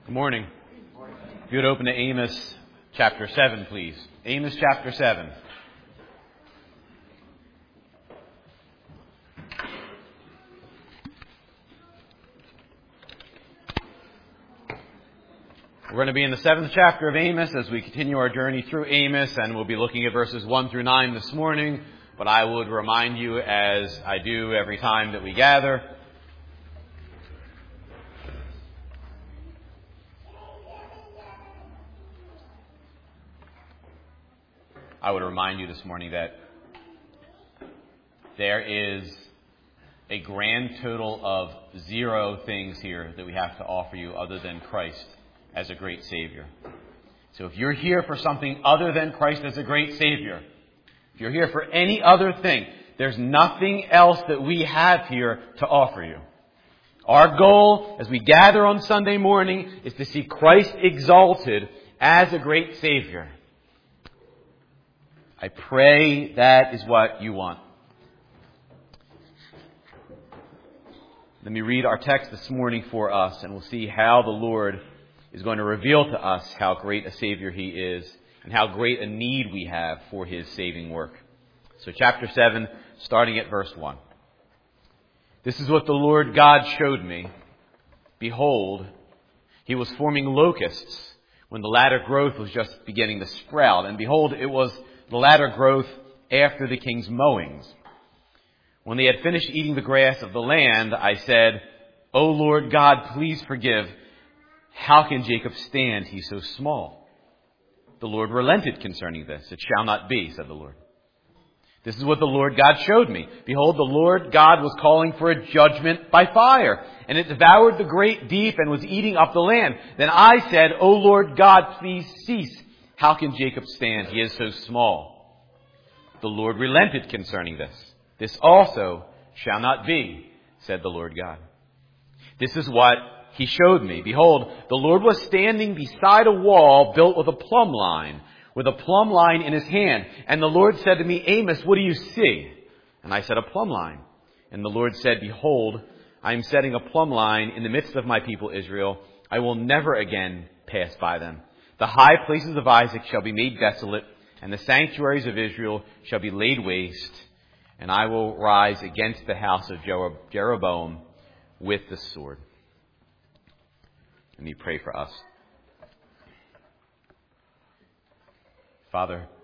Good morning. If you would open to Amos chapter 7, please. Amos chapter 7. We're going to be in the 7th chapter of Amos as we continue our journey through Amos, and we'll be looking at verses 1 through 9 this morning. But I would remind you, as I do every time that we gather, I would remind you this morning that there is a grand total of 0 things here that we have to offer you other than Christ as a great Savior. So if you're here for something other than Christ as a great Savior, if you're here for any other thing, there's nothing else that we have here to offer you. Our goal as we gather on Sunday morning is to see Christ exalted as a great Savior. I pray that is what you want. Let me read our text this morning for us, and we'll see how the Lord is going to reveal to us how great a Savior He is and how great a need we have for His saving work. So chapter 7, starting at verse 1. This is what the Lord God showed me. Behold, He was forming locusts when the latter growth was just beginning to sprout. And behold, it was the latter growth after the king's mowings. When they had finished eating the grass of the land, I said, O Lord God, please forgive. How can Jacob stand? He's so small. The Lord relented concerning this. It shall not be, said the Lord. This is what the Lord God showed me. Behold, the Lord God was calling for a judgment by fire, and it devoured the great deep and was eating up the land. Then I said, O Lord God, please cease. How can Jacob stand? He is so small. The Lord relented concerning this. This also shall not be, said the Lord God. This is what He showed me. Behold, the Lord was standing beside a wall built with a plumb line in his hand. And the Lord said to me, Amos, what do you see? And I said, a plumb line. And the Lord said, Behold, I am setting a plumb line in the midst of my people Israel. I will never again pass by them. The high places of Isaac shall be made desolate, and the sanctuaries of Israel shall be laid waste. And I will rise against the house of Jeroboam with the sword. Let me pray for us. Father,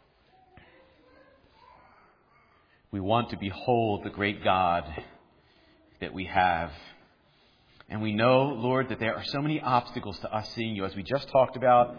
we want to behold the great God that we have. And we know, Lord, that there are so many obstacles to us seeing you. As we just talked about,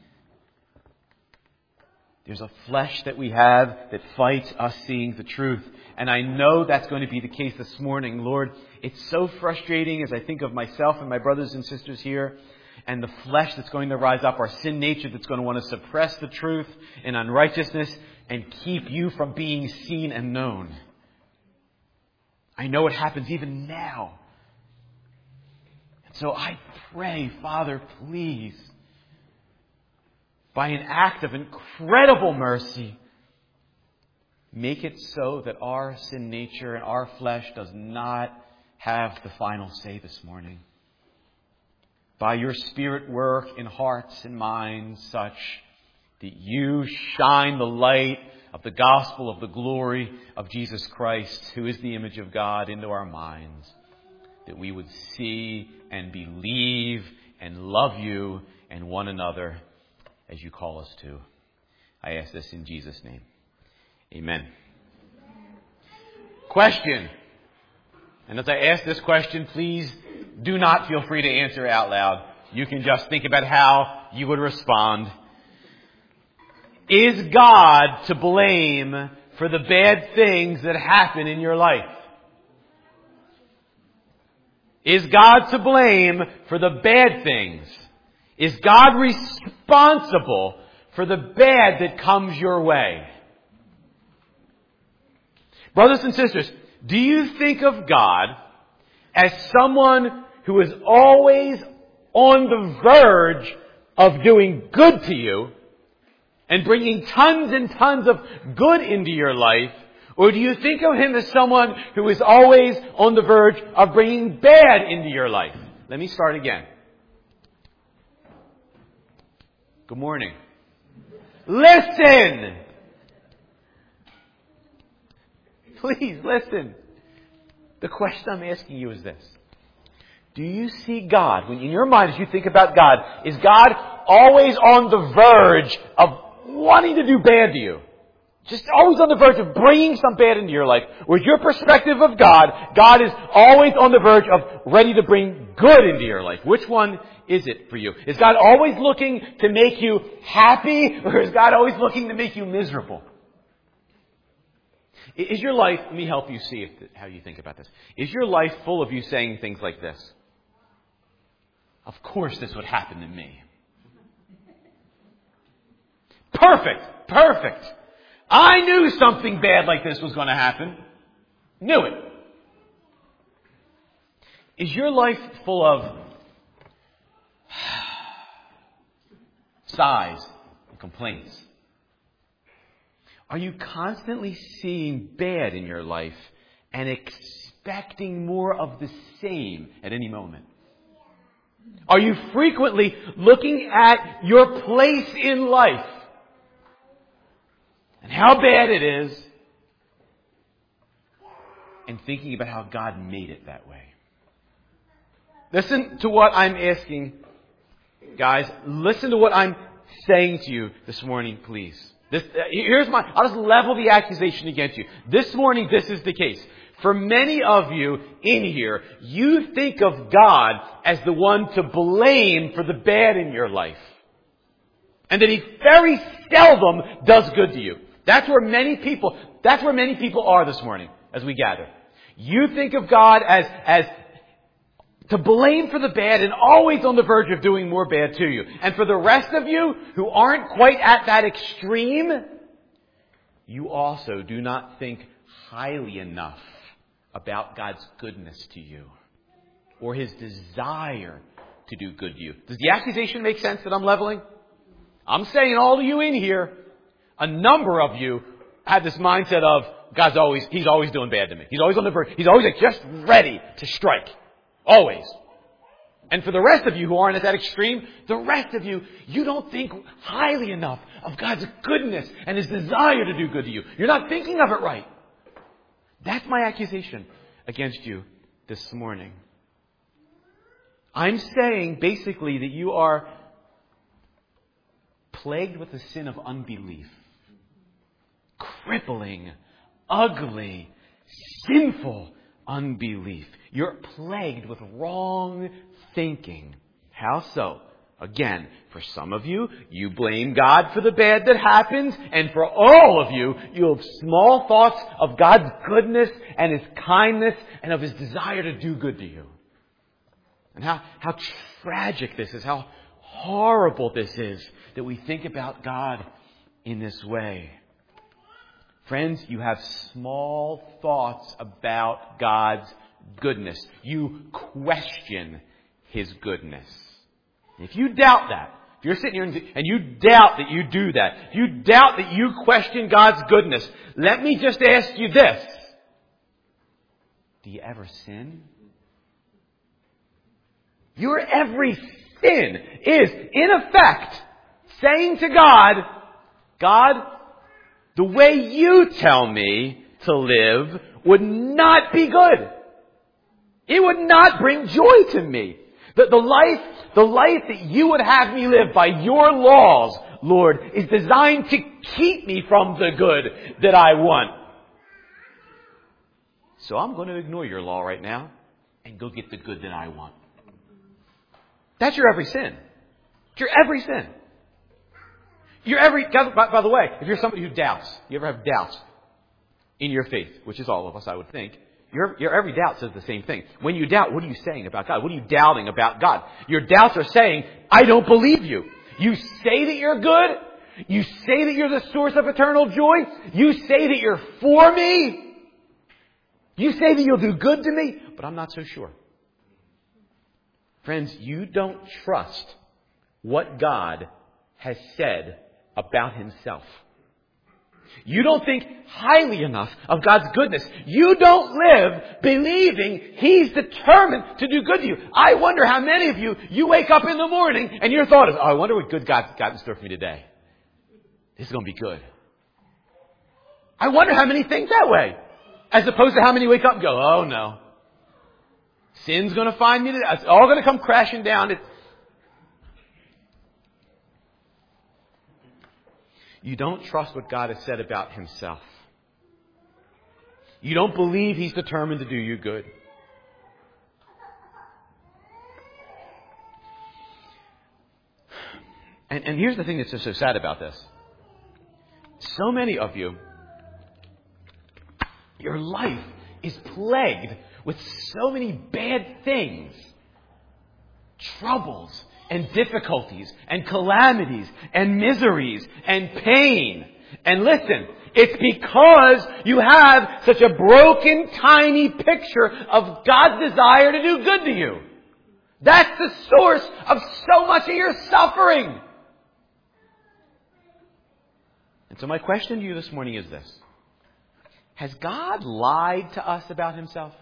there's a flesh that we have that fights us seeing the truth. And I know that's going to be the case this morning. Lord, it's so frustrating as I think of myself and my brothers and sisters here and the flesh that's going to rise up, our sin nature that's going to want to suppress the truth and unrighteousness and keep you from being seen and known. I know it happens even now. And so I pray, Father, please, by an act of incredible mercy, make it so that our sin nature and our flesh does not have the final say this morning. By your Spirit work in hearts and minds such that you shine the light of the gospel of the glory of Jesus Christ, who is the image of God, into our minds, that we would see and believe and love you and one another as you call us to. I ask this in Jesus' name. Amen. Question. And as I ask this question, please do not feel free to answer out loud. You can just think about how you would respond. Is God to blame for the bad things that happen in your life? Is God to blame for the bad things? Is God responsible for the bad that comes your way? Brothers and sisters, do you think of God as someone who is always on the verge of doing good to you and bringing tons and tons of good into your life? Or do you think of Him as someone who is always on the verge of bringing bad into your life? Let me start again. Good morning. Listen! Please listen. The question I'm asking you is this. Do you see God, when in your mind as you think about God, is God always on the verge of wanting to do bad to you? Just always on the verge of bringing some bad into your life. With your perspective of God, God is always on the verge of ready to bring good into your life. Which one is it for you? Is God always looking to make you happy, or is God always looking to make you miserable? Is your life, let me help you see how you think about this. Is your life full of you saying things like this? Of course this would happen to me. Perfect. I knew something bad like this was going to happen. Knew it. Is your life full of sighs and complaints? Are you constantly seeing bad in your life and expecting more of the same at any moment? Are you frequently looking at your place in life and how bad it is and thinking about how God made it that way? Listen to what I'm asking, guys. Listen to what I'm saying to you this morning, please. I'll just level the accusation against you. This morning, this is the case. For many of you in here, you think of God as the one to blame for the bad in your life. And that He very seldom does good to you. That's where many people are this morning as we gather. You think of God as to blame for the bad and always on the verge of doing more bad to you. And for the rest of you who aren't quite at that extreme, you also do not think highly enough about God's goodness to you or His desire to do good to you. Does the accusation make sense that I'm leveling? I'm saying all of you in here, a number of you have this mindset of He's always doing bad to me. He's always on the verge. He's always just ready to strike. Always. And for the rest of you who aren't at that extreme, the rest of you, you don't think highly enough of God's goodness and His desire to do good to you. You're not thinking of it right. That's my accusation against you this morning. I'm saying basically that you are plagued with the sin of unbelief. Crippling, ugly, sinful unbelief. You're plagued with wrong thinking. How so? Again, for some of you, you blame God for the bad that happens. And for all of you, you have small thoughts of God's goodness and His kindness and of His desire to do good to you. And how tragic this is, how horrible this is that we think about God in this way. Friends, you have small thoughts about God's goodness. You question His goodness. If you doubt that, if you're sitting here and you doubt that you do that, if you doubt that you question God's goodness, let me just ask you this. Do you ever sin? Your every sin is, in effect, saying to God, God, the way you tell me to live would not be good. It would not bring joy to me. The life that you would have me live by your laws, Lord, is designed to keep me from the good that I want. So I'm going to ignore your law right now and go get the good that I want. That's your every sin. It's your every sin. By the way, if you're somebody who doubts, you ever have doubts in your faith, which is all of us, I would think, your every doubt says the same thing. When you doubt, what are you saying about God? What are you doubting about God? Your doubts are saying, I don't believe you. You say that you're good. You say that you're the source of eternal joy. You say that you're for me. You say that you'll do good to me, but I'm not so sure. Friends, you don't trust what God has said about Himself. You don't think highly enough of God's goodness. You don't live believing He's determined to do good to you. I wonder how many of you wake up in the morning and your thought is, I wonder what good God's got in store for me today. This is going to be good. I wonder how many think that way. As opposed to how many wake up and go, oh no. Sin's going to find me today. It's all going to come crashing down. You don't trust what God has said about Himself. You don't believe He's determined to do you good. And here's the thing that's just so sad about this. So many of you, your life is plagued with so many bad things, troubles and difficulties and calamities and miseries and pain. And listen, it's because you have such a broken, tiny picture of God's desire to do good to you. That's the source of so much of your suffering. And so my question to you this morning is this. Has God lied to us about Himself?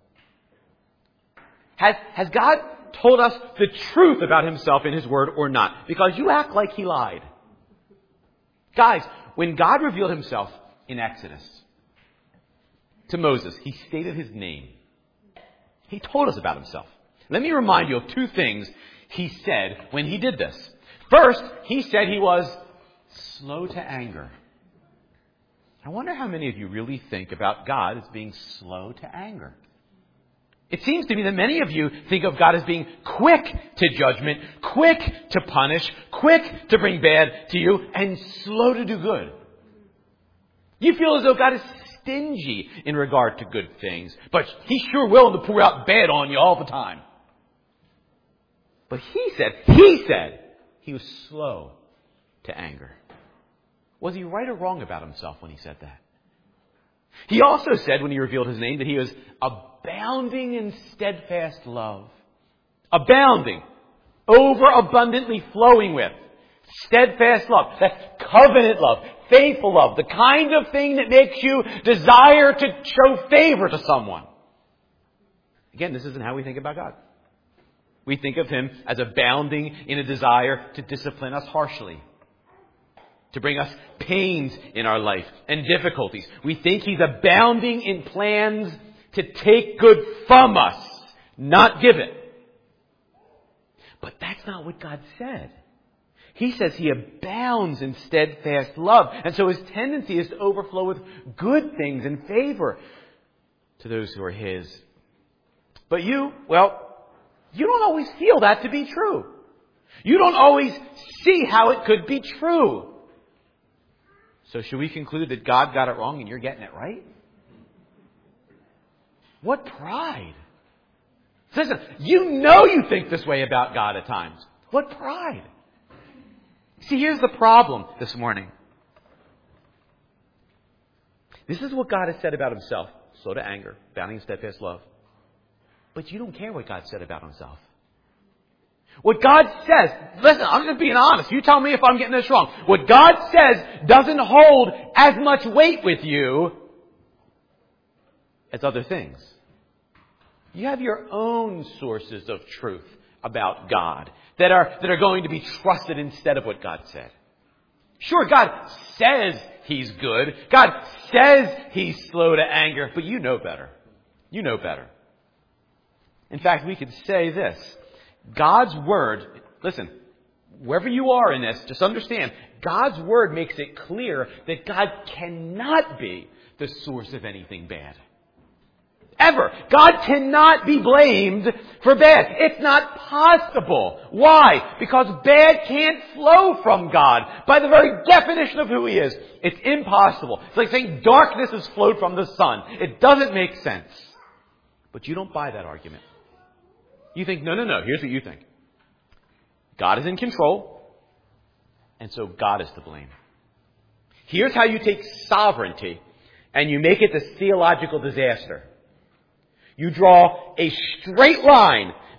Has God told us the truth about Himself in His Word or not? Because you act like He lied. Guys, when God revealed Himself in Exodus to Moses, He stated His name. He told us about Himself. Let me remind you of two things He said when He did this. First, He said He was slow to anger. I wonder how many of you really think about God as being slow to anger. It seems to me that many of you think of God as being quick to judgment, quick to punish, quick to bring bad to you, and slow to do good. You feel as though God is stingy in regard to good things, but He's sure willing to pour out bad on you all the time. But He said He was slow to anger. Was He right or wrong about Himself when He said that? He also said when He revealed His name that He was abounding in steadfast love. Abounding. Overabundantly flowing with. Steadfast love. That's covenant love. Faithful love. The kind of thing that makes you desire to show favor to someone. Again, this isn't how we think about God. We think of Him as abounding in a desire to discipline us harshly. To bring us pains in our life and difficulties. We think He's abounding in plans to take good from us, not give it. But that's not what God said. He says He abounds in steadfast love. And so His tendency is to overflow with good things and favor to those who are His. But you don't always feel that to be true. You don't always see how it could be true. So should we conclude that God got it wrong and you're getting it right? What pride. Listen, you think this way about God at times. What pride. See, here's the problem this morning. This is what God has said about Himself. Slow to anger, abounding in steadfast love. But you don't care what God said about Himself. What God says, listen, I'm just being honest. You tell me if I'm getting this wrong. What God says doesn't hold as much weight with you as other things. You have your own sources of truth about God that are going to be trusted instead of what God said. Sure, God says He's good. God says He's slow to anger, but you know better. You know better. In fact, we could say this. God's Word, listen, wherever you are in this, just understand, God's Word makes it clear that God cannot be the source of anything bad. Ever. God cannot be blamed for bad. It's not possible. Why? Because bad can't flow from God. By the very definition of who He is, it's impossible. It's like saying darkness has flowed from the sun. It doesn't make sense. But you don't buy that argument. You think, no. Here's what you think. God is in control, and so God is to blame. Here's how you take sovereignty and you make it this theological disaster. You draw a straight line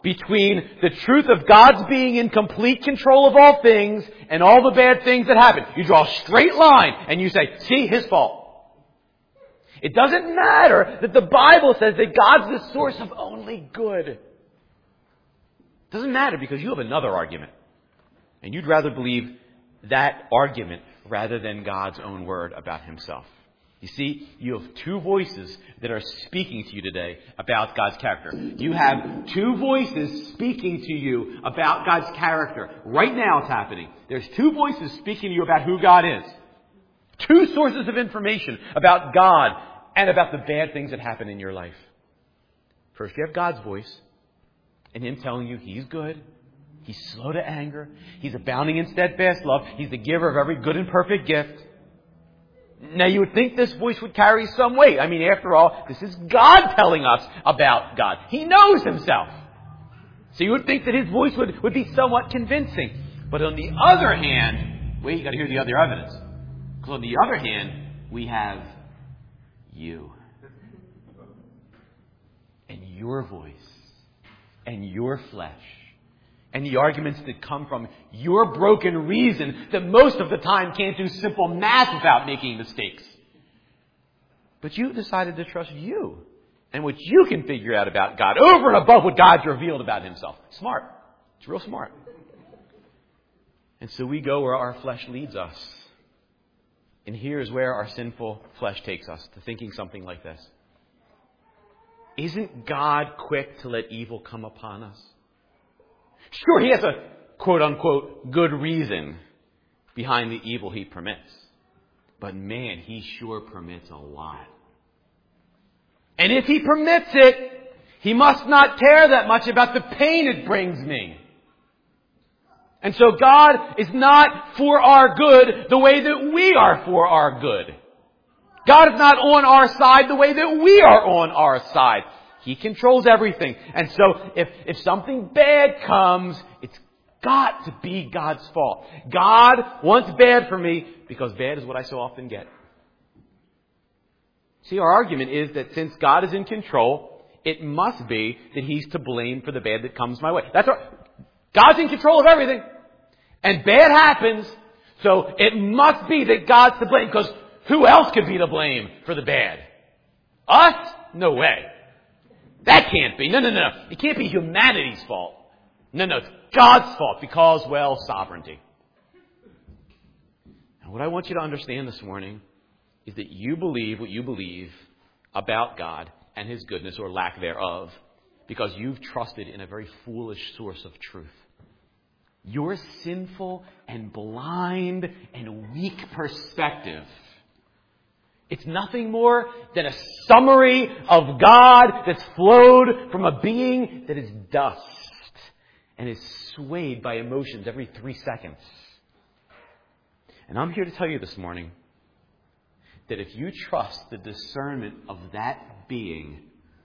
between the truth of God's being in complete control of all things and all the bad things that happen. You draw a straight line and you say, see, his fault. It doesn't matter that the Bible says that God's the source of only good. It doesn't matter because you have another argument. And you'd rather believe that argument rather than God's own word about himself. You see, you have two voices that are speaking to you today about God's character. You have two voices speaking to you about God's character. Right now it's happening. There's two voices speaking to you about who God is. Two sources of information about God and about the bad things that happen in your life. First, you have God's voice and him telling you he's good. He's slow to anger. He's abounding in steadfast love. He's the giver of every good and perfect gift. Now, you would think this voice would carry some weight. I mean, after all, this is God telling us about God. He knows himself. So you would think that his voice would be somewhat convincing. But on the other hand, wait, you got to hear the other evidence. Because on the other hand, we have you. And your voice. And your flesh. And the arguments that come from your broken reason that most of the time can't do simple math without making mistakes. But you decided to trust you and what you can figure out about God over and above what God's revealed about himself. Smart. It's real smart. And so we go where our flesh leads us. And here's where our sinful flesh takes us, to thinking something like this. Isn't God quick to let evil come upon us? Sure, he has a quote-unquote good reason behind the evil he permits. But man, he sure permits a lot. And if he permits it, he must not care that much about the pain it brings me. And so God is not for our good the way that we are for our good. God is not on our side the way that we are on our side. He controls everything. And so if something bad comes, it's got to be God's fault. God wants bad for me because bad is what I so often get. See, our argument is that since God is in control, it must be that he's to blame for the bad that comes my way. That's right. God's in control of everything. And bad happens, so it must be that God's to blame, because who else could be to blame for the bad? Us? No way. That can't be. No. It can't be humanity's fault. No, it's God's fault because, well, sovereignty. And what I want you to understand this morning is that you believe what you believe about God and his goodness or lack thereof because you've trusted in a very foolish source of truth. Your sinful and blind and weak perspective. It's nothing more than a summary of God that's flowed from a being that is dust and is swayed by emotions every 3 seconds. And I'm here to tell you this morning that if you trust the discernment of that being,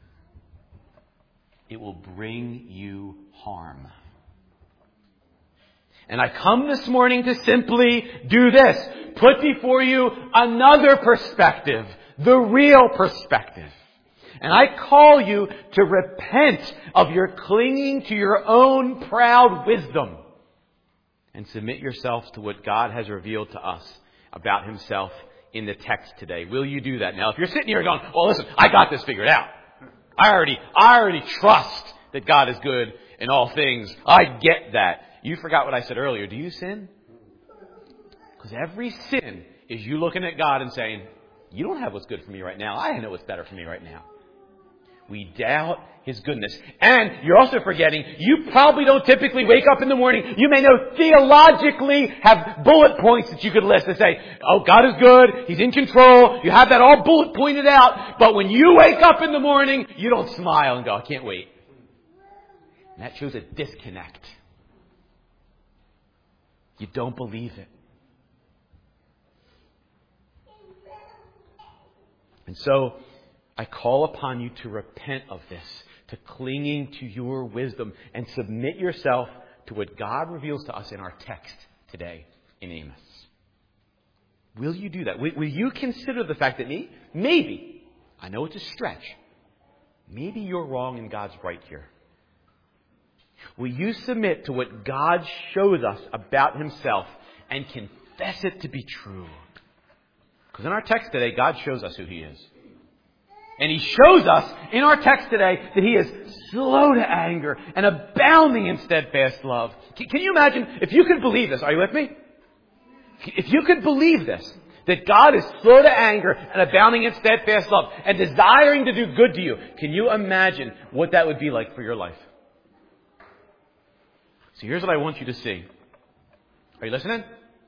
it will bring you harm. And I come this morning to simply do this. Put before you another perspective. The real perspective. And I call you to repent of your clinging to your own proud wisdom. And submit yourselves to what God has revealed to us about himself in the text today. Will you do that? Now, if you're sitting here going, well, listen, I got this figured out. I already trust that God is good in all things. I get that. You forgot what I said earlier. Do you sin? Because every sin is you looking at God and saying, you don't have what's good for me right now. I know what's better for me right now. We doubt his goodness. And you're also forgetting, you probably don't typically wake up in the morning. You may know theologically have bullet points that you could list and say, oh, God is good. He's in control. You have that all bullet pointed out. But when you wake up in the morning, you don't smile and go, I can't wait. And that shows a disconnect. You don't believe it. And so I call upon you to repent of this, to clinging to your wisdom, and submit yourself to what God reveals to us in our text today in Amos. Will you do that? Will you consider the fact that maybe, I know it's a stretch, maybe you're wrong and God's right here. Will you submit to what God shows us about himself and confess it to be true? Because in our text today, God shows us who he is. And he shows us in our text today that he is slow to anger and abounding in steadfast love. Can you imagine if you could believe this? Are you with me? If you could believe this, that God is slow to anger and abounding in steadfast love and desiring to do good to you, can you imagine what that would be like for your life? So here's what I want you to see. Are you listening?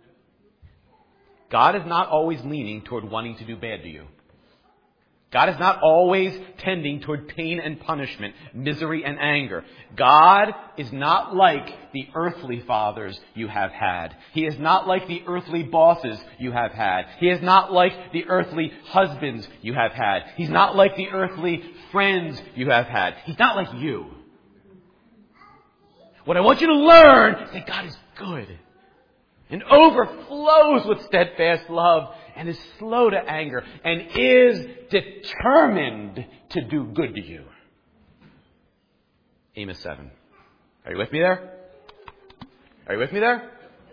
God is not always leaning toward wanting to do bad to you. God is not always tending toward pain and punishment, misery and anger. God is not like the earthly fathers you have had. He is not like the earthly bosses you have had. He is not like the earthly husbands you have had. He's not like the earthly friends you have had. He's not like you. What I want you to learn is that God is good and overflows with steadfast love and is slow to anger and is determined to do good to you. Amos 7. Are you with me there? Are you with me there?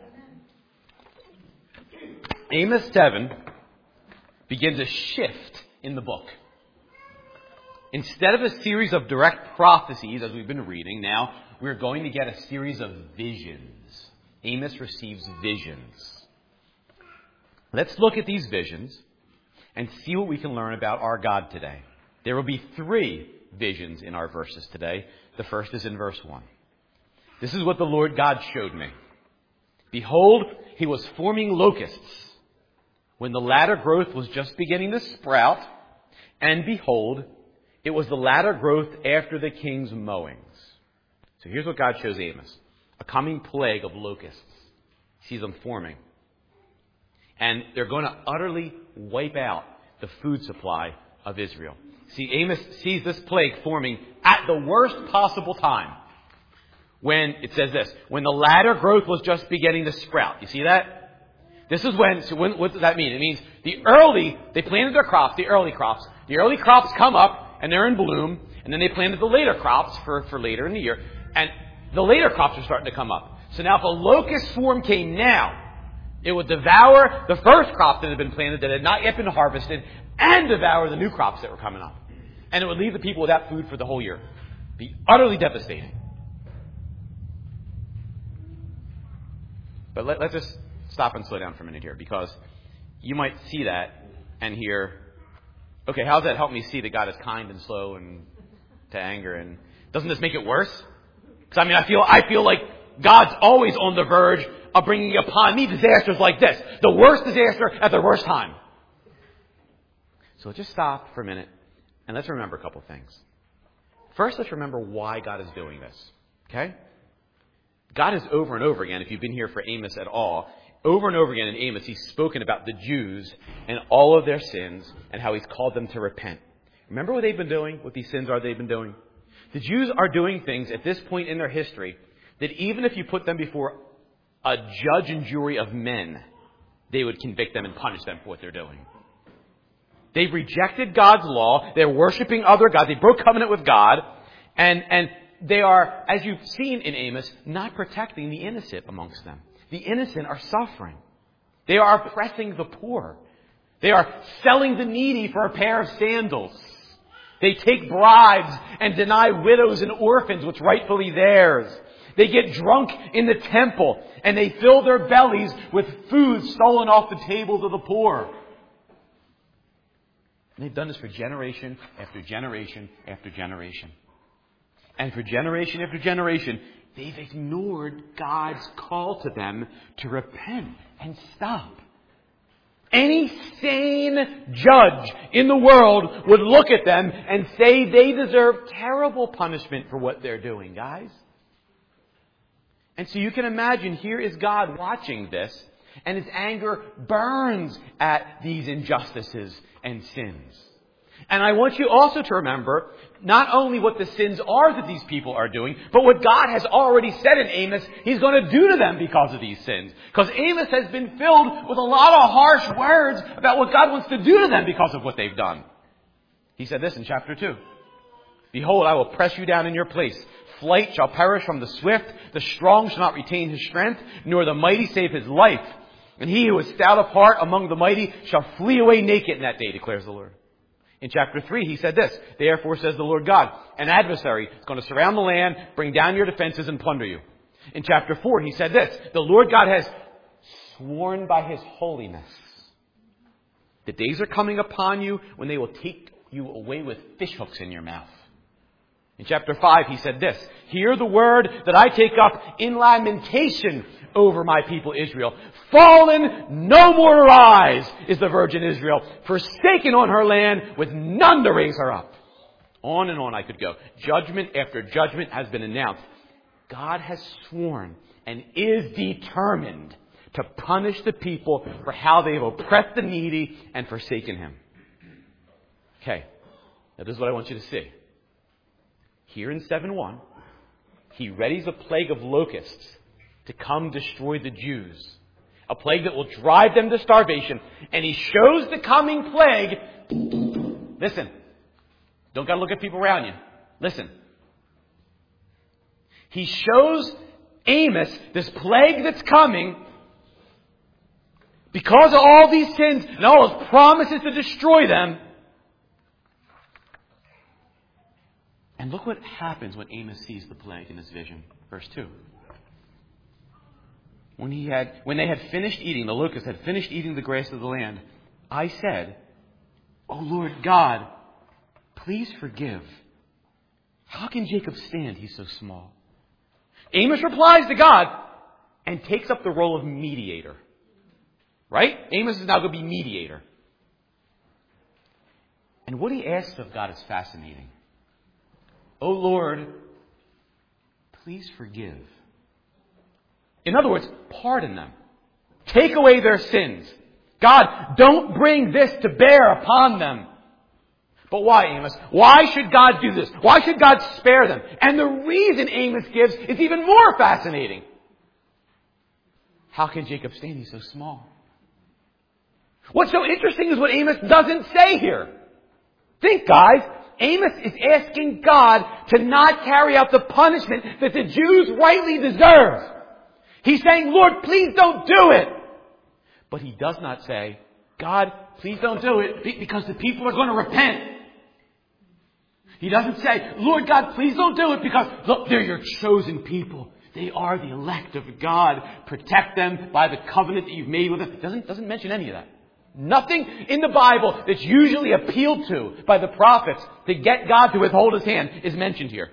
Amos 7 begins a shift in the book. Instead of a series of direct prophecies, as we've been reading, now we're going to get a series of visions. Amos receives visions. Let's look at these visions and see what we can learn about our God today. There will be 3 visions in our verses today. The first is in verse 1. This is what the Lord God showed me. Behold, he was forming locusts when the latter growth was just beginning to sprout. And behold, it was the latter growth after the king's mowings. So here's what God shows Amos. A coming plague of locusts. He sees them forming. And they're going to utterly wipe out the food supply of Israel. See, Amos sees this plague forming at the worst possible time. When, it says this, when the latter growth was just beginning to sprout. You see that? This is what does that mean? It means they planted their crops, the early crops. The early crops come up and they're in bloom. And then they planted the later crops for later in the year. And the later crops are starting to come up. So now if a locust swarm came now, it would devour the first crop that had been planted that had not yet been harvested and devour the new crops that were coming up. And it would leave the people without food for the whole year. Be utterly devastating. But let's just stop and slow down for a minute here, because you might see that and hear, okay, how does that help me see that God is kind and slow and to anger? And doesn't this make it worse? Because I feel like God's always on the verge of bringing upon me disasters like this. The worst disaster at the worst time. So just stop for a minute and let's remember a couple things. First, let's remember why God is doing this. Okay? God has over and over again, if you've been here for Amos at all, over and over again in Amos, he's spoken about the Jews and all of their sins and how he's called them to repent. Remember what they've been doing? What these sins are they've been doing? The Jews are doing things at this point in their history that even if you put them before a judge and jury of men, they would convict them and punish them for what they're doing. They've rejected God's law. They're worshiping other gods. They broke covenant with God. And they are, as you've seen in Amos, not protecting the innocent amongst them. The innocent are suffering. They are oppressing the poor. They are selling the needy for a pair of sandals. They take bribes and deny widows and orphans what's rightfully theirs. They get drunk in the temple and they fill their bellies with food stolen off the tables of the poor. And they've done this for generation after generation after generation. And for generation after generation, they've ignored God's call to them to repent and stop. Any sane judge in the world would look at them and say they deserve terrible punishment for what they're doing, guys. And so you can imagine, here is God watching this, and his anger burns at these injustices and sins. And I want you also to remember not only what the sins are that these people are doing, but what God has already said in Amos he's going to do to them because of these sins. Because Amos has been filled with a lot of harsh words about what God wants to do to them because of what they've done. He said this in chapter 2. Behold, I will press you down in your place, flight shall perish from the swift. The strong shall not retain his strength, nor the mighty save his life. And he who is stout of heart among the mighty shall flee away naked in that day, declares the Lord. In chapter 3, he said this, therefore says the Lord God, an adversary is going to surround the land, bring down your defenses, and plunder you. In chapter 4, he said this, the Lord God has sworn by his holiness. The days are coming upon you when they will take you away with fishhooks in your mouth. In chapter 5, he said this, hear the word that I take up in lamentation over my people Israel. Fallen, no more arise, is the virgin Israel, forsaken on her land, with none to raise her up. On and on I could go. Judgment after judgment has been announced. God has sworn and is determined to punish the people for how they have oppressed the needy and forsaken him. Okay, now this is what I want you to see. Here in 7:1, he readies a plague of locusts to come destroy the Jews. A plague that will drive them to starvation. And he shows the coming plague. Listen. Don't got to look at people around you. Listen. He shows Amos this plague that's coming because of all these sins and all his promises to destroy them. And look what happens when Amos sees the plague in his vision. Verse 2. When they had finished eating, the locusts had finished eating the grass of the land, I said, O Lord God, please forgive. How can Jacob stand? He's so small. Amos replies to God and takes up the role of mediator. Right? Amos is now going to be mediator. And what he asks of God is fascinating. O Lord, please forgive. In other words, pardon them. Take away their sins. God, don't bring this to bear upon them. But why, Amos? Why should God do this? Why should God spare them? And the reason Amos gives is even more fascinating. How can Jacob stand? He's so small. What's so interesting is what Amos doesn't say here. Think, guys. Amos is asking God to not carry out the punishment that the Jews rightly deserve. He's saying, Lord, please don't do it. But he does not say, God, please don't do it because the people are going to repent. He doesn't say, Lord God, please don't do it because, look, they're your chosen people. They are the elect of God. Protect them by the covenant that you've made with them. Doesn't mention any of that. Nothing in the Bible that's usually appealed to by the prophets to get God to withhold his hand is mentioned here.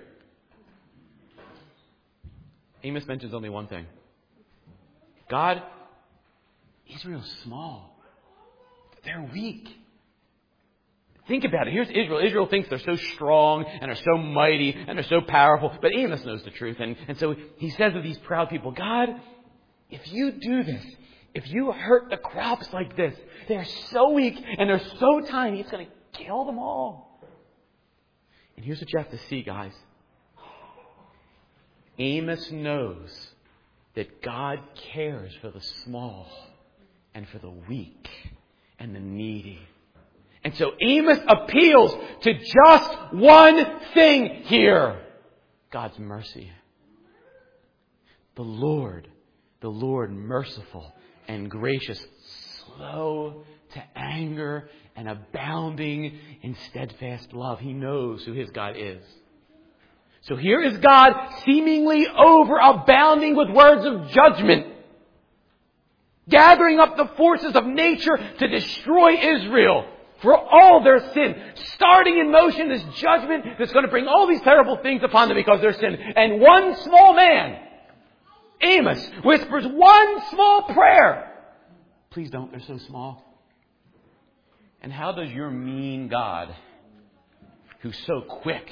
Amos mentions only one thing. God, Israel's small. They're weak. Think about it. Here's Israel. Israel thinks they're so strong and are so mighty and are so powerful. But Amos knows the truth. And so he says to these proud people, God, if you do this, if you hurt the crops like this, they're so weak and they're so tiny, it's going to kill them all. And here's what you have to see, guys. Amos knows that God cares for the small and for the weak and the needy. And so Amos appeals to just one thing here. God's mercy. The Lord merciful and gracious, slow to anger and abounding in steadfast love. He knows who his God is. So here is God seemingly overabounding with words of judgment, gathering up the forces of nature to destroy Israel for all their sin, starting in motion this judgment that's going to bring all these terrible things upon them because of their sin. And one small man, Amos, whispers one small prayer. Please don't, they're so small. And how does your mean God, who's so quick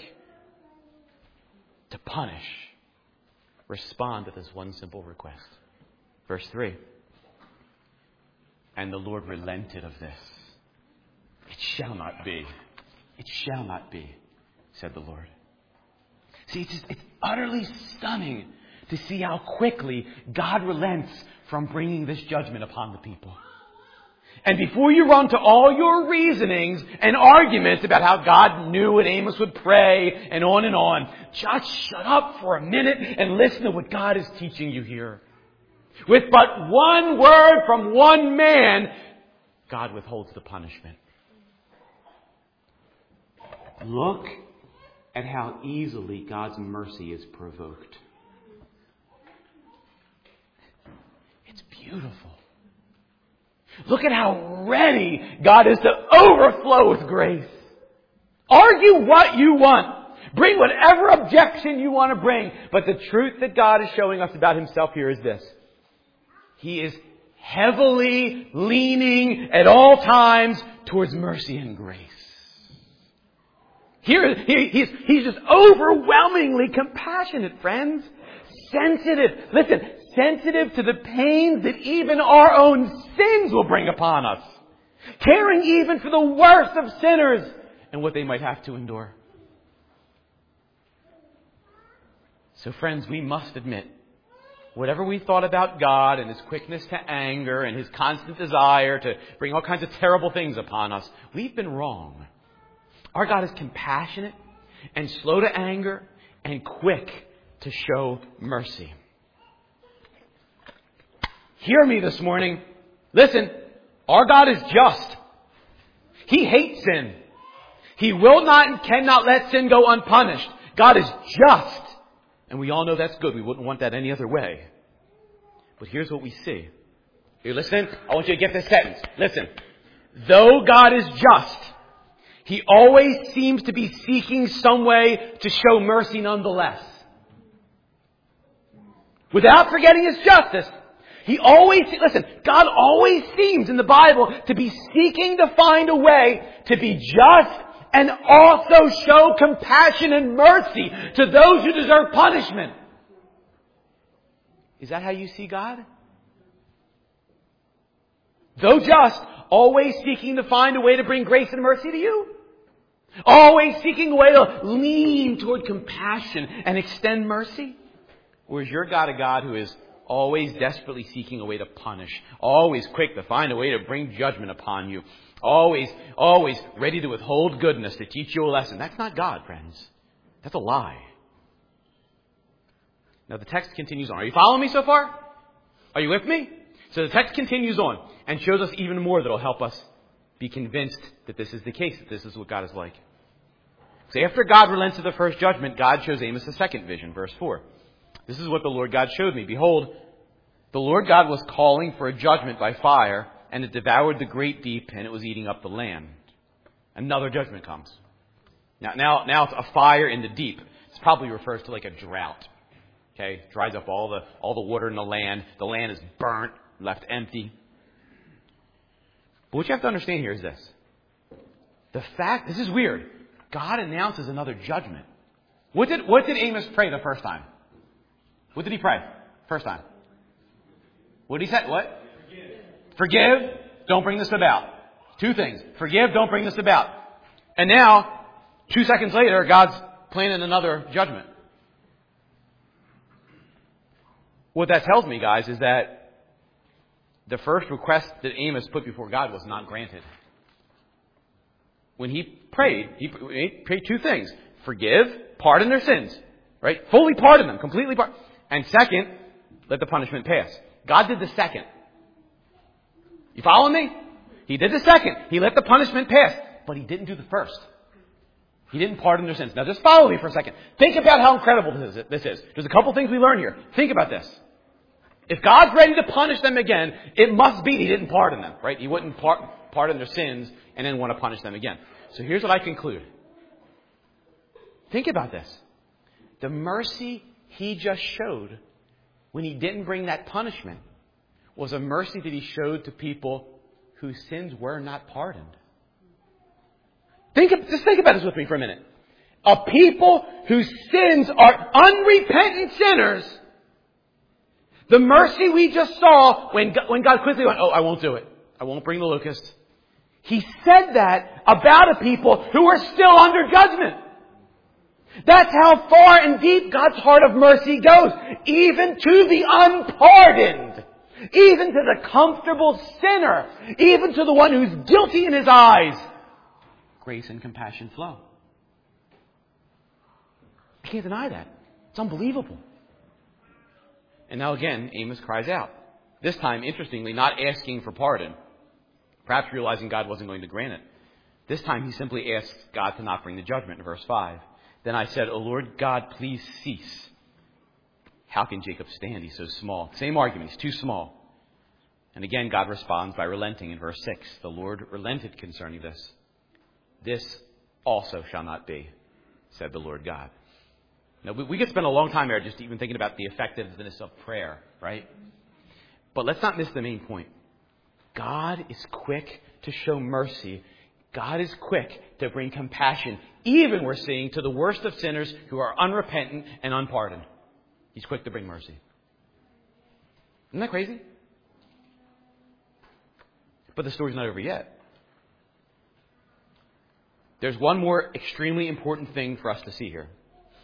to punish, respond to this one simple request? Verse 3. And the Lord relented of this. It shall not be. It shall not be, said the Lord. See, it's utterly stunning to see how quickly God relents from bringing this judgment upon the people. And before you run to all your reasonings and arguments about how God knew what Amos would pray and on, just shut up for a minute and listen to what God is teaching you here. With but one word from one man, God withholds the punishment. Look at how easily God's mercy is provoked. It's beautiful. Look at how ready God is to overflow with grace. Argue what you want. Bring whatever objection you want to bring. But the truth that God is showing us about Himself here is this. He is heavily leaning at all times towards mercy and grace. Here, he's just overwhelmingly compassionate, friends. Sensitive. Listen, sensitive to the pains that even our own sins will bring upon us. Caring even for the worst of sinners and what they might have to endure. So friends, we must admit, whatever we thought about God and His quickness to anger and His constant desire to bring all kinds of terrible things upon us, we've been wrong. Our God is compassionate and slow to anger and quick to show mercy. Hear me this morning. Listen, our God is just. He hates sin. He will not and cannot let sin go unpunished. God is just. And we all know that's good. We wouldn't want that any other way. But here's what we see. Here, listen. I want you to get this sentence. Listen. Though God is just, He always seems to be seeking some way to show mercy nonetheless. Without forgetting His justice. God always seems in the Bible to be seeking to find a way to be just and also show compassion and mercy to those who deserve punishment. Is that how you see God? Though just, always seeking to find a way to bring grace and mercy to you. Always seeking a way to lean toward compassion and extend mercy. Or is your God a God who is always desperately seeking a way to punish? Always quick to find a way to bring judgment upon you? Always ready to withhold goodness to teach you a lesson? That's not God, friends. That's a lie. Now the text continues on. Are you following me so far? Are you with me? So the text continues on and shows us even more that will help us be convinced that this is the case, that this is what God is like. So after God relents of the first judgment, God shows Amos a second vision, verse 4. This is what the Lord God showed me. Behold, the Lord God was calling for a judgment by fire, and it devoured the great deep, and it was eating up the land. Another judgment comes. Now it's a fire in the deep. This probably refers to like a drought. Okay, dries up all the water in the land. The land is burnt, left empty. But what you have to understand here is this. This is weird. God announces another judgment. What did Amos pray the first time? What did he pray first time? What did he say? What? Forgive. Don't bring this about. Two things. Forgive. Don't bring this about. And now, 2 seconds later, God's planning another judgment. What that tells me, guys, is that the first request that Amos put before God was not granted. When he prayed 2 things. Forgive, pardon their sins. Right? Fully pardon them. Completely pardon. And second, let the punishment pass. God did the second. You following me? He did the second. He let the punishment pass. But He didn't do the first. He didn't pardon their sins. Now just follow me for a second. Think about how incredible this is. There's a couple things we learn here. Think about this. If God's ready to punish them again, it must be He didn't pardon them. Right? He wouldn't pardon their sins and then want to punish them again. So here's what I conclude. Think about this. The mercy He just showed when He didn't bring that punishment was a mercy that He showed to people whose sins were not pardoned. Just think about this with me for a minute. A people whose sins are unrepentant sinners. The mercy we just saw when God quickly went, I won't do it. I won't bring the locusts. He said that about a people who are still under judgment. That's how far and deep God's heart of mercy goes, even to the unpardoned. Even to the comfortable sinner, even to the one who's guilty in his eyes, grace and compassion flow. I can't deny that. It's unbelievable. And now again, Amos cries out. This time, interestingly, not asking for pardon. Perhaps realizing God wasn't going to grant it. This time he simply asks God to not bring the judgment in verse 5. Then I said, O Lord God, please cease. How can Jacob stand? He's so small. Same argument. He's too small. And again, God responds by relenting in verse 6. The Lord relented concerning this. This also shall not be, said the Lord God. Now, we could spend a long time here just even thinking about the effectiveness of prayer, right? But let's not miss the main point. God is quick to show mercy. God is quick to bring compassion, even, we're seeing, to the worst of sinners who are unrepentant and unpardoned. He's quick to bring mercy. Isn't that crazy? But the story's not over yet. There's one more extremely important thing for us to see here.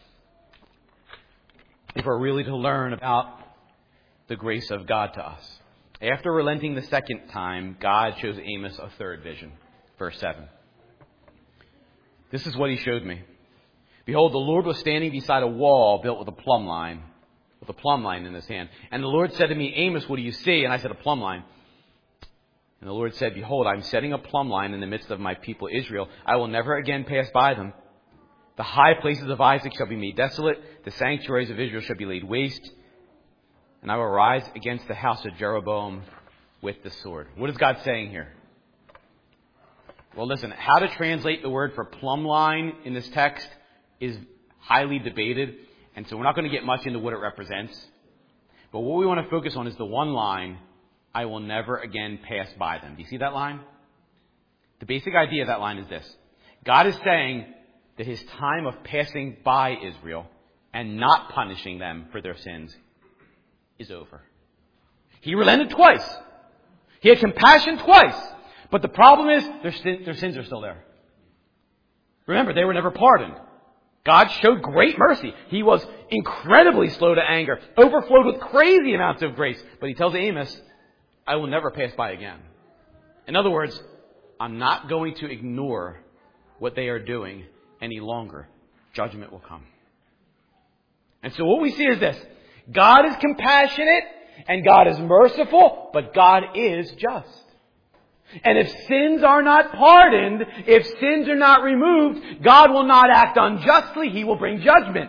If we're really to learn about the grace of God to us. After relenting the second time, God shows Amos a third vision. Verse 7. This is what he showed me. Behold, the Lord was standing beside a wall built with a plumb line in his hand. And the Lord said to me, Amos, what do you see? And I said, a plumb line. And the Lord said, behold, I'm setting a plumb line in the midst of my people Israel. I will never again pass by them. The high places of Isaac shall be made desolate. The sanctuaries of Israel shall be laid waste. And I will rise against the house of Jeroboam with the sword. What is God saying here? Well, listen, how to translate the word for plumb line in this text is highly debated. And so we're not going to get much into what it represents. But what we want to focus on is the one line, I will never again pass by them. Do you see that line? The basic idea of that line is this. God is saying that his time of passing by Israel and not punishing them for their sins is over. He relented twice. He had compassion twice. But the problem is their sins are still there. Remember, they were never pardoned. God showed great mercy. He was incredibly slow to anger, overflowed with crazy amounts of grace. But he tells Amos, I will never pass by again. In other words, I'm not going to ignore what they are doing any longer. Judgment will come. And so what we see is this. God is compassionate and God is merciful, but God is just. And if sins are not pardoned, if sins are not removed, God will not act unjustly. He will bring judgment.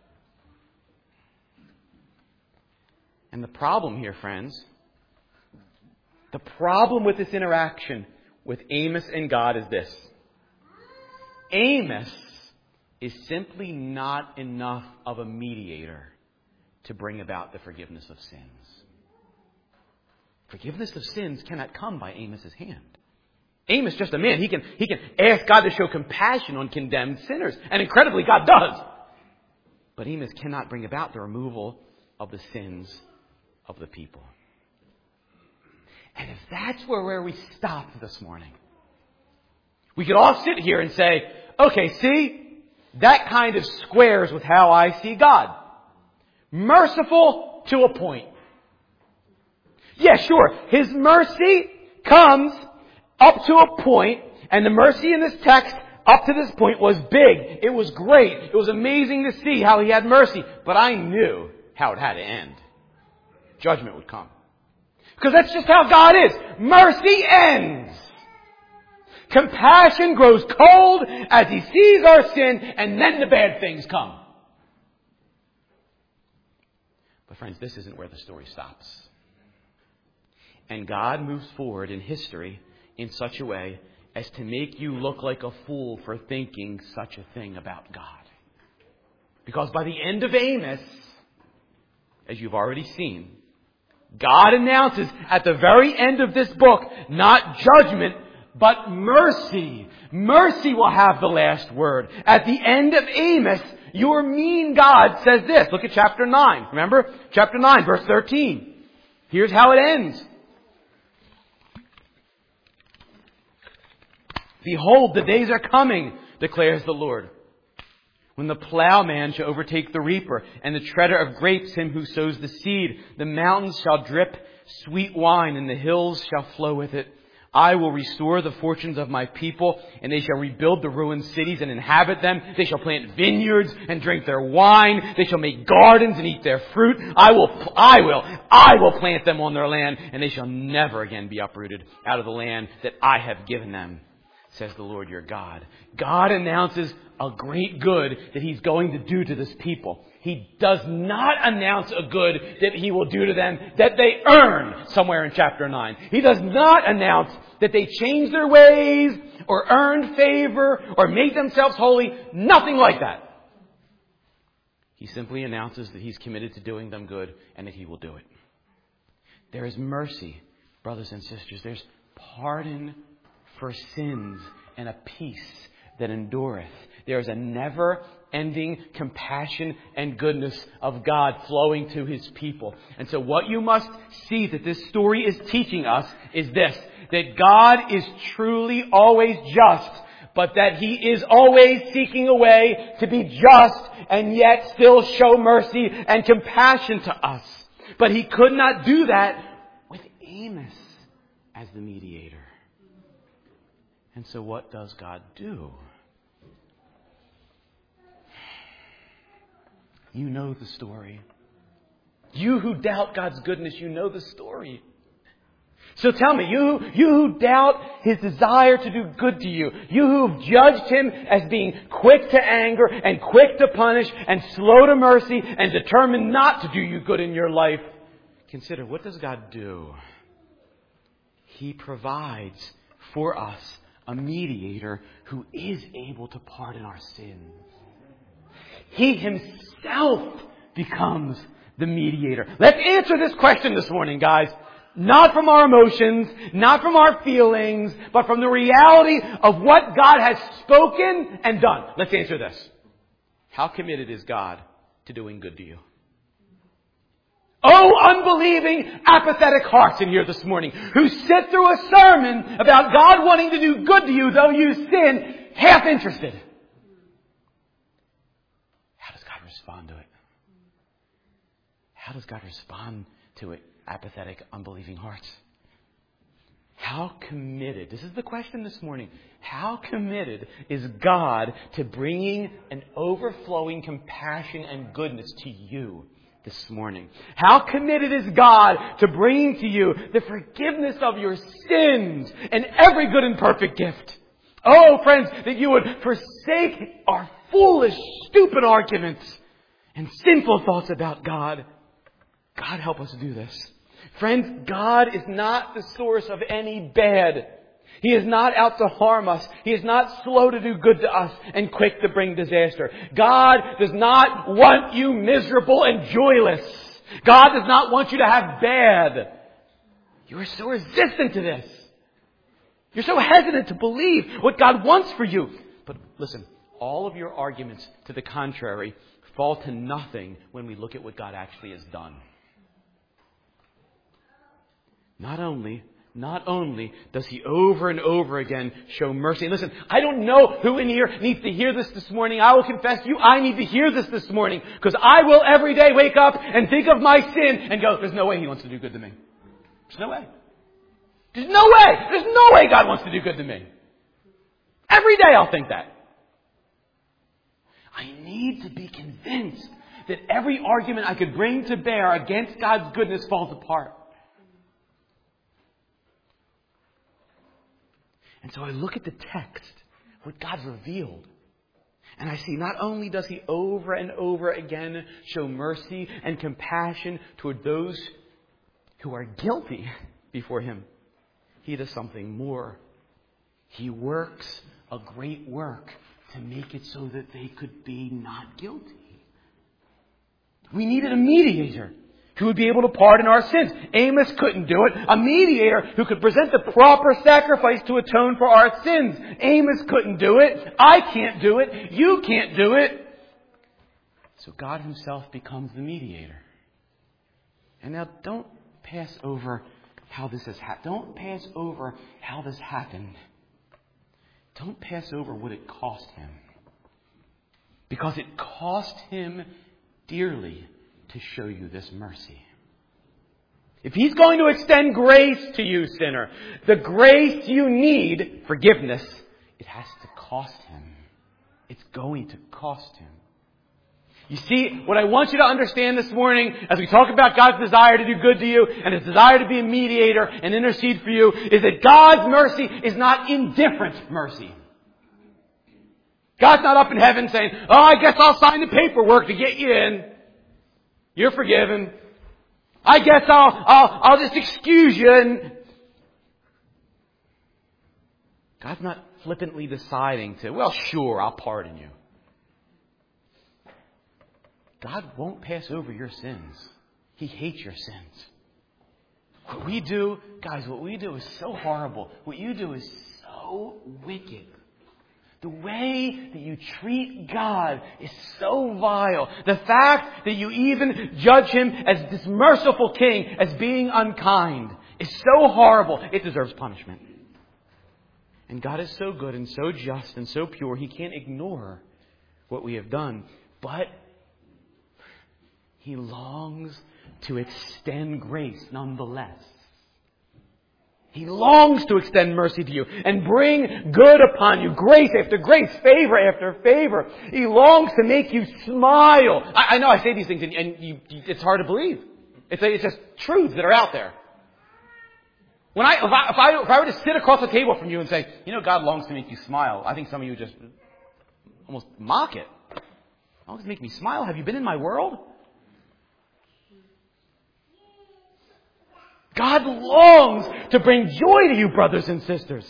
And the problem here, friends, the problem with this interaction with Amos and God is this. Amos is simply not enough of a mediator to bring about the forgiveness of sins. Forgiveness of sins cannot come by Amos's hand. Amos, just a man, he can ask God to show compassion on condemned sinners. And incredibly, God does. But Amos cannot bring about the removal of the sins of the people. And if that's where we stop this morning, we could all sit here and say, okay, see, that kind of squares with how I see God. Merciful to a point. Yeah, sure. His mercy comes up to a point, and the mercy in this text up to this point was big. It was great. It was amazing to see how he had mercy. But I knew how it had to end. Judgment would come. Because that's just how God is. Mercy ends. Compassion grows cold as he sees our sin, and then the bad things come. But friends, this isn't where the story stops. And God moves forward in history in such a way as to make you look like a fool for thinking such a thing about God. Because by the end of Amos, as you've already seen, God announces at the very end of this book, not judgment, but mercy. Mercy will have the last word. At the end of Amos, your mean God says this. Look at chapter 9. Remember? Chapter 9, verse 13. Here's how it ends. Behold, the days are coming, declares the Lord, when the plowman shall overtake the reaper, and the treader of grapes him who sows the seed. The mountains shall drip sweet wine, and the hills shall flow with it. I will restore the fortunes of my people, and they shall rebuild the ruined cities and inhabit them. They shall plant vineyards and drink their wine. They shall make gardens and eat their fruit. I will plant them on their land, and they shall never again be uprooted out of the land that I have given them, says the Lord your God. God announces a great good that He's going to do to this people. He does not announce a good that He will do to them that they earn somewhere in chapter 9. He does not announce that they change their ways or earn favor or make themselves holy. Nothing like that. He simply announces that He's committed to doing them good and that He will do it. There is mercy, brothers and sisters. There's pardon for sins and a peace that endureth. There is a never-ending compassion and goodness of God flowing to His people. And so what you must see that this story is teaching us is this, that God is truly always just, but that He is always seeking a way to be just and yet still show mercy and compassion to us. But He could not do that with Amos as the mediator. And so what does God do? You know the story. You who doubt God's goodness, you know the story. So tell me, you who doubt His desire to do good to you, you who have judged Him as being quick to anger and quick to punish and slow to mercy and determined not to do you good in your life, consider, what does God do? He provides for us a mediator who is able to pardon our sins. He Himself becomes the mediator. Let's answer this question this morning, guys. Not from our emotions, not from our feelings, but from the reality of what God has spoken and done. Let's answer this. How committed is God to doing good to you? Oh, unbelieving, apathetic hearts in here this morning who sit through a sermon about God wanting to do good to you though you sin, half interested. How does God respond to it? How does God respond to it, apathetic, unbelieving hearts? How committed, this is the question this morning, how committed is God to bringing an overflowing compassion and goodness to you this morning? How committed is God to bringing to you the forgiveness of your sins and every good and perfect gift? Oh, friends, that you would forsake our foolish, stupid arguments and sinful thoughts about God. God, help us do this. Friends, God is not the source of any bad. He is not out to harm us. He is not slow to do good to us and quick to bring disaster. God does not want you miserable and joyless. God does not want you to have bad. You are so resistant to this. You're so hesitant to believe what God wants for you. But listen, all of your arguments to the contrary fall to nothing when we look at what God actually has done. Not only does He over and over again show mercy. And listen, I don't know who in here needs to hear this morning. I will confess to you, I need to hear this morning. Because I will every day wake up and think of my sin and go, there's no way He wants to do good to me. There's no way. There's no way. There's no way God wants to do good to me. Every day I'll think that. I need to be convinced that every argument I could bring to bear against God's goodness falls apart. And so I look at the text, what God's revealed, and I see not only does He over and over again show mercy and compassion toward those who are guilty before Him, He does something more. He works a great work to make it so that they could be not guilty. We needed a mediator who would be able to pardon our sins. Amos couldn't do it. A mediator who could present the proper sacrifice to atone for our sins. Amos couldn't do it. I can't do it. You can't do it. So God Himself becomes the mediator. And now don't pass over how this has happened. Don't pass over how this happened. Don't pass over what it cost Him. Because it cost Him dearly to show you this mercy. If He's going to extend grace to you, sinner, the grace you need, forgiveness, it has to cost Him. It's going to cost Him. You see, what I want you to understand this morning, as we talk about God's desire to do good to you, and His desire to be a mediator and intercede for you, is that God's mercy is not indifferent mercy. God's not up in heaven saying, oh, I guess I'll sign the paperwork to get you in. You're forgiven. I guess I'll just excuse you. And God's not flippantly deciding to, well, sure, I'll pardon you. God won't pass over your sins. He hates your sins. What we do, guys, what we do is so horrible. What you do is so wicked. The way that you treat God is so vile. The fact that you even judge Him as this merciful King, as being unkind, is so horrible. It deserves punishment. And God is so good and so just and so pure, He can't ignore what we have done. But He longs to extend grace nonetheless. He longs to extend mercy to you and bring good upon you. Grace after grace, favor after favor. He longs to make you smile. I know I say these things and it's hard to believe. It's just truths that are out there. If I were to sit across the table from you and say, you know, God longs to make you smile, I think some of you just almost mock it. Longs to make me smile. Have you been in my world? God longs to bring joy to you, brothers and sisters.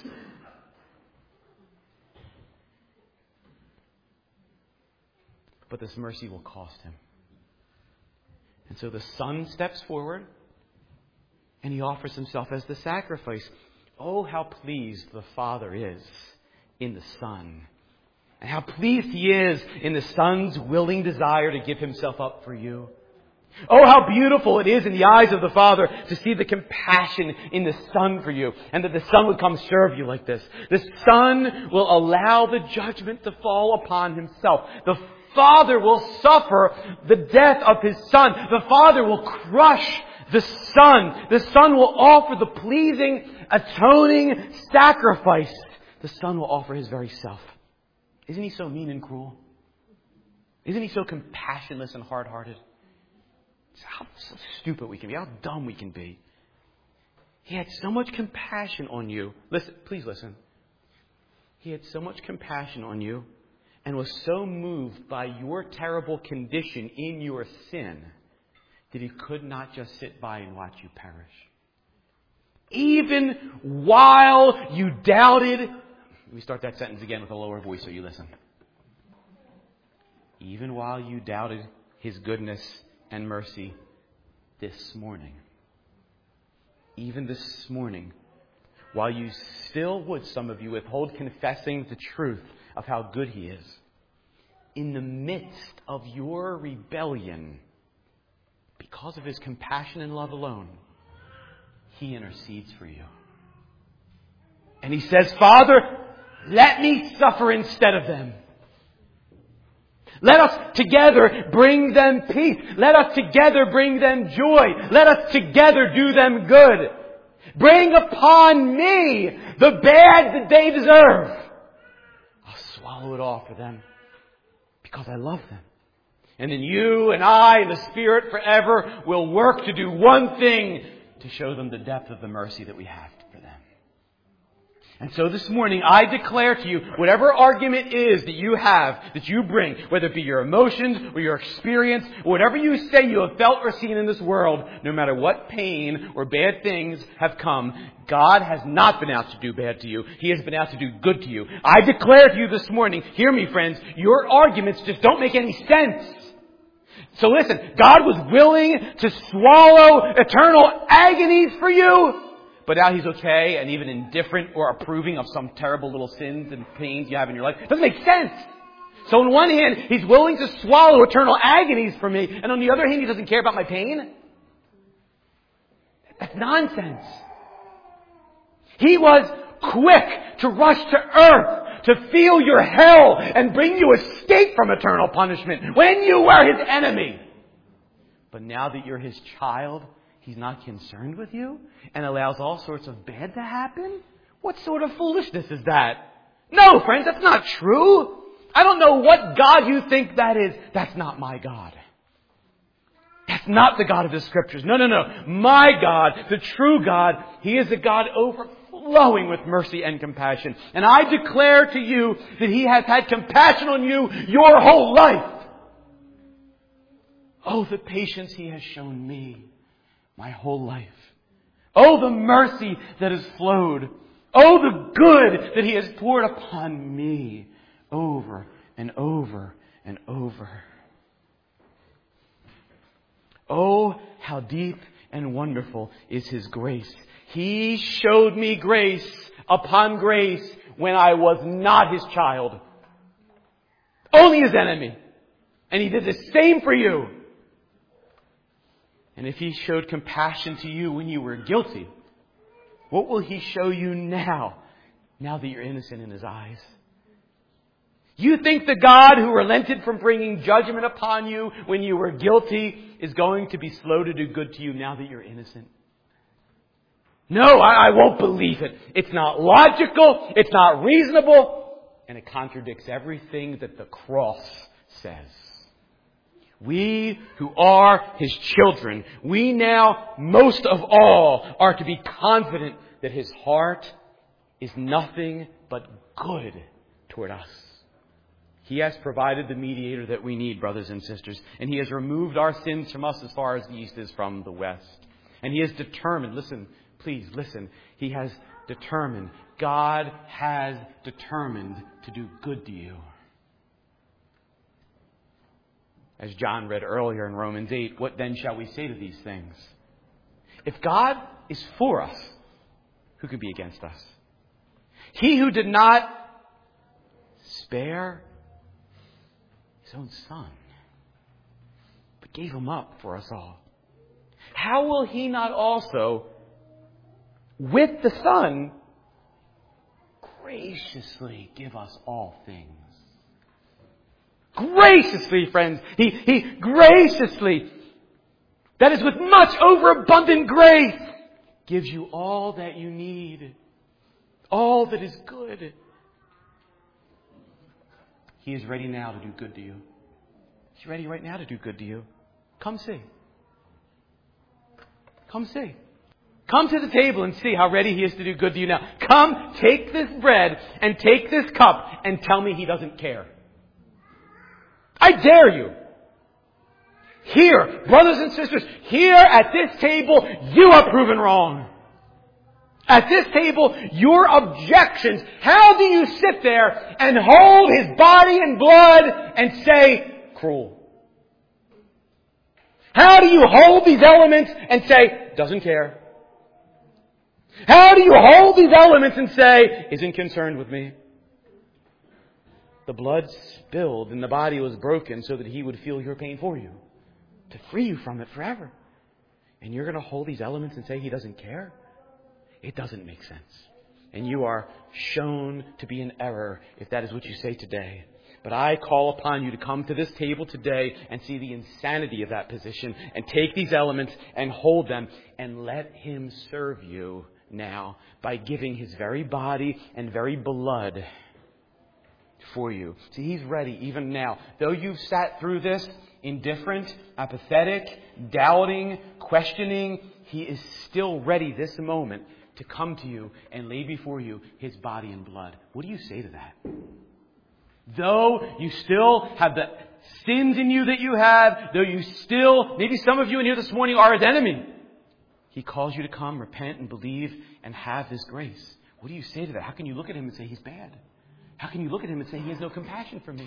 But this mercy will cost Him. And so the Son steps forward and He offers Himself as the sacrifice. Oh, how pleased the Father is in the Son. And how pleased He is in the Son's willing desire to give Himself up for you. Oh, how beautiful it is in the eyes of the Father to see the compassion in the Son for you. And that the Son would come serve you like this. The Son will allow the judgment to fall upon Himself. The Father will suffer the death of His Son. The Father will crush the Son. The Son will offer the pleasing, atoning sacrifice. The Son will offer His very self. Isn't He so mean and cruel? Isn't He so compassionless and hard-hearted? How so stupid we can be, how dumb we can be. He had so much compassion on you. Listen, please listen. He had so much compassion on you and was so moved by your terrible condition in your sin that He could not just sit by and watch you perish. Even while you doubted, let me start that sentence again with a lower voice so you listen. Even while you doubted His goodness and mercy this morning. Even this morning, while you still would, some of you, withhold confessing the truth of how good He is, in the midst of your rebellion, because of His compassion and love alone, He intercedes for you. And He says, Father, let me suffer instead of them. Let us together bring them peace. Let us together bring them joy. Let us together do them good. Bring upon me the bad that they deserve. I'll swallow it all for them because I love them. And then you and I and the Spirit forever will work to do one thing, to show them the depth of the mercy that we have for them. And so this morning, I declare to you, whatever argument is that you have, that you bring, whether it be your emotions or your experience, or whatever you say you have felt or seen in this world, no matter what pain or bad things have come, God has not been out to do bad to you. He has been out to do good to you. I declare to you this morning, hear me friends, your arguments just don't make any sense. So listen, God was willing to swallow eternal agonies for you. But now He's okay and even indifferent or approving of some terrible little sins and pains you have in your life. It doesn't make sense. So on one hand, He's willing to swallow eternal agonies for me. And on the other hand, He doesn't care about my pain. That's nonsense. He was quick to rush to earth to feel your hell and bring you escape from eternal punishment when you were His enemy. But now that you're His child, He's not concerned with you and allows all sorts of bad to happen? What sort of foolishness is that? No, friends, that's not true. I don't know what God you think that is. That's not my God. That's not the God of the Scriptures. No. My God, the true God, He is a God overflowing with mercy and compassion. And I declare to you that He has had compassion on you your whole life. Oh, the patience He has shown me my whole life. Oh, the mercy that has flowed. Oh, the good that He has poured upon me over and over and over. Oh, how deep and wonderful is His grace. He showed me grace upon grace when I was not His child. Only His enemy. And He did the same for you. And if He showed compassion to you when you were guilty, what will He show you now that you're innocent in His eyes? You think the God who relented from bringing judgment upon you when you were guilty is going to be slow to do good to you now that you're innocent? No, I won't believe it. It's not logical. It's not reasonable. And it contradicts everything that the cross says. We who are His children, we now, most of all, are to be confident that His heart is nothing but good toward us. He has provided the mediator that we need, brothers and sisters. And He has removed our sins from us as far as the east is from the west. And He has determined, listen, please listen. He has determined, God has determined to do good to you. As John read earlier in Romans 8, what then shall we say to these things? If God is for us, who could be against us? He who did not spare His own Son, but gave Him up for us all, how will He not also, with the Son, graciously give us all things? Graciously, friends. He graciously, that is with much overabundant grace, gives you all that you need. All that is good. He is ready now to do good to you. He's ready right now to do good to you. Come see. Come see. Come to the table and see how ready He is to do good to you now. Come, take this bread and take this cup and tell me He doesn't care. I dare you. Here, brothers and sisters, here at this table, you are proven wrong. At this table, your objections, how do you sit there and hold His body and blood and say, cruel? How do you hold these elements and say, doesn't care? How do you hold these elements and say, isn't concerned with me? The blood spilled and the body was broken so that He would feel your pain for you, to free you from it forever. And you're going to hold these elements and say He doesn't care? It doesn't make sense. And you are shown to be in error if that is what you say today. But I call upon you to come to this table today and see the insanity of that position and take these elements and hold them and let Him serve you now by giving His very body and very blood for you. See, He's ready even now. Though you've sat through this indifferent, apathetic, doubting, questioning, He is still ready this moment to come to you and lay before you His body and blood. What do you say to that? Though you still have the sins in you that you have, though you still, maybe some of you in here this morning are His enemy, He calls you to come, repent and believe and have His grace. What do you say to that? How can you look at Him and say He's bad? How can you look at Him and say He has no compassion for me?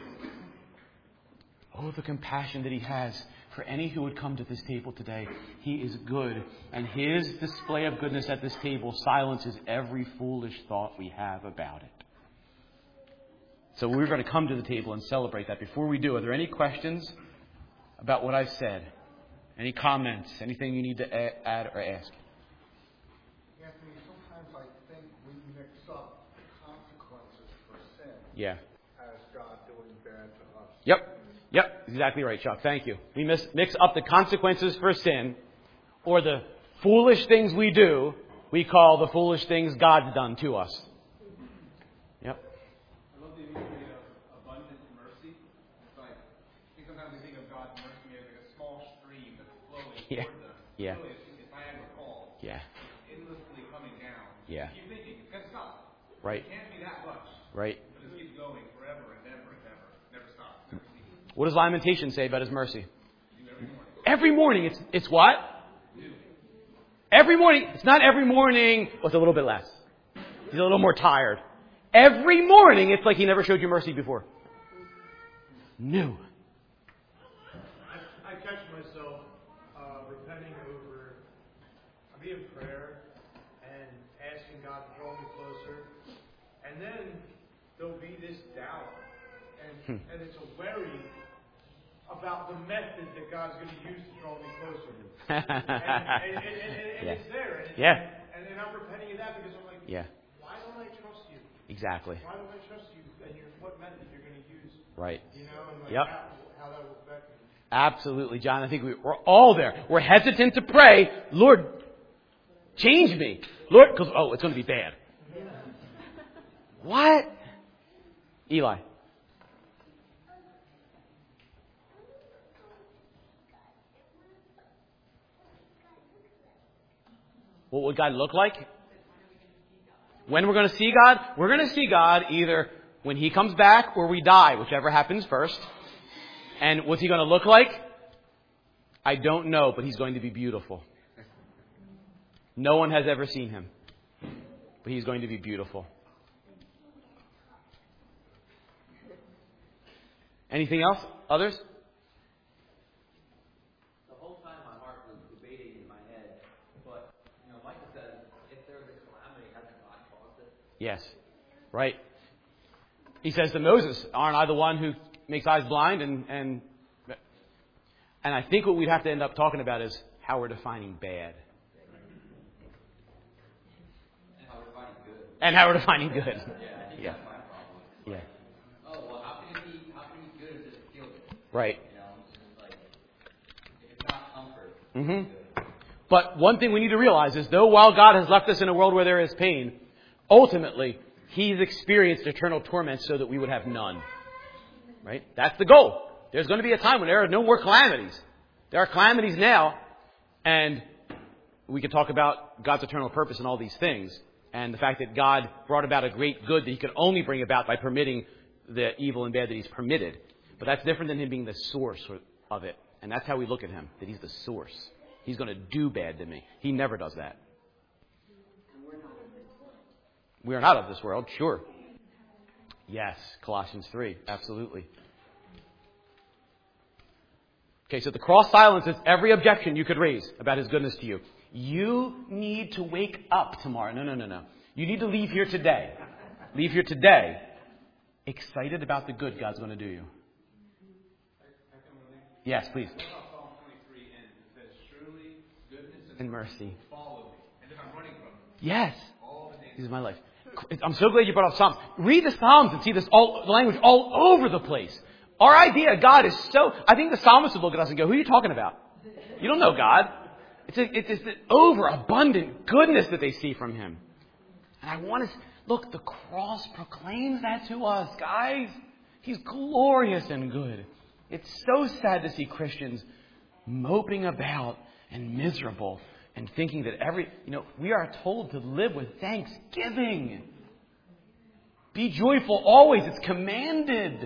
Oh, the compassion that He has for any who would come to this table today. He is good, and His display of goodness at this table silences every foolish thought we have about it. So we're going to come to the table and celebrate that. Before we do, are there any questions about what I've said? Any comments? Anything you need to add or ask? Anthony, sometimes I think we mix up the consequences for sin as God doing bad to us. Yep, exactly right, Chuck. Thank you. We mix up the consequences for sin Or the foolish things we do, we call the foolish things God's done to us. Yep. I love the imagery of abundant mercy. It's like, I think sometimes we think of God's mercy as like a small stream that's flowing toward us. Yeah. Really, it's Niagara Falls. Yeah. It's endlessly coming down. Yeah. You keep thinking, it's going to stop. Right. It can't be that much. Right. But it keeps going forever and ever and ever. Never stops. Never ceases. What does Lamentation say about His mercy? Every morning. Every morning. It's what? Every morning. It's not every morning. Well, it's a little bit less. He's a little more tired. Every morning, it's like He never showed you mercy before. New. I catch myself repenting over, I'll be in prayer and asking God to draw me closer. And then there'll be this doubt. And it's a worry about the method that God's going to use to draw me closer. and it's there. And I'm repenting of that because I'm like, why don't I trust you? Exactly. Why don't I trust you and what method you're going to use? Right. You know, and like how that will affect me. Absolutely, John. I think we're all there. We're hesitant to pray, Lord, change me. Lord, because, it's going to be bad. What? Eli. What would God look like? When we're going to see God? We're going to see God either when He comes back or we die, whichever happens first. And what's He going to look like? I don't know, but He's going to be beautiful. No one has ever seen Him, but He's going to be beautiful. Anything else? Others? The whole time my heart was debating in my head, but, Micah says, if there's a calamity, hasn't God caused it? Yes. Right. He says to Moses, aren't I the one who makes eyes blind? And I think what we'd have to end up talking about is how we're defining bad. And how we're defining good. And how we're defining good. Yeah, I think that's my problem. Yeah. Oh, well, how can it be good if it's feel good? Right. It's like, if it's not comfort, Mm-hmm. good. But one thing we need to realize is, though while God has left us in a world where there is pain, ultimately, He's experienced eternal torment so that we would have none. Right? That's the goal. There's going to be a time when there are no more calamities. There are calamities now, and we can talk about God's eternal purpose and all these things, and the fact that God brought about a great good that He could only bring about by permitting the evil and bad that He's permitted. But that's different than Him being the source of it. And that's how we look at Him, that He's the source. He's going to do bad to me. He never does that. We are not of this world, sure. Yes, Colossians 3, absolutely. Okay, so the cross silences every objection you could raise about His goodness to you. You need to wake up tomorrow. No. You need to leave here today. Leave here today excited about the good God's going to do you. Yes, please. Psalm 23 ends. It says, surely goodness And mercy. follow me. And if I'm running from it, Yes. all the days This is my life. I'm so glad you brought up Psalms. Read the Psalms and see this the language all over the place. Our idea of God is so... I think the psalmist would look at us and go, who are you talking about? You don't know God. It's the overabundant goodness that they see from Him. And I want to... Look, the cross proclaims that to us, guys. He's glorious and good. It's so sad to see Christians moping about and miserable and thinking that we are told to live with thanksgiving. Be joyful always. It's commanded.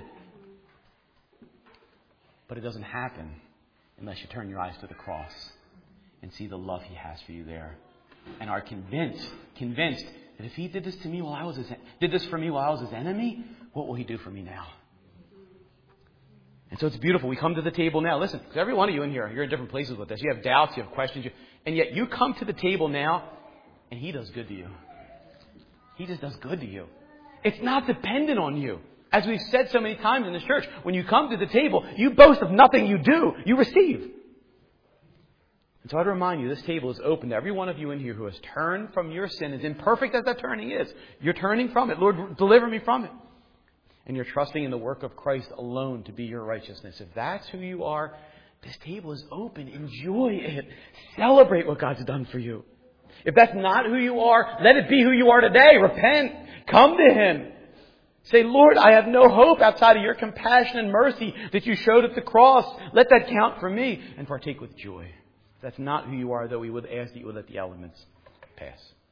But it doesn't happen unless you turn your eyes to the cross and see the love He has for you there. And are convinced that if He did this to me while I was did this for me while I was His enemy, what will He do for me now? And so it's beautiful. We come to the table now. Listen, because every one of you in here, you're in different places with this. You have doubts, you have questions, and yet you come to the table now, and He does good to you. He just does good to you. It's not dependent on you. As we've said so many times in this church, when you come to the table, you boast of nothing you do. You receive. And so I'd remind you, this table is open to every one of you in here who has turned from your sin, as imperfect as that turning is. You're turning from it. Lord, deliver me from it. And you're trusting in the work of Christ alone to be your righteousness. If that's who you are, This table is open. Enjoy it. Celebrate what God's done for you. If that's not who you are, let it be who you are today. Repent. Come to Him. Say, Lord, I have no hope outside of your compassion and mercy that you showed at the cross. Let that count for me. And partake with joy. If that's not who you are, though, we would ask that you would let the elements pass.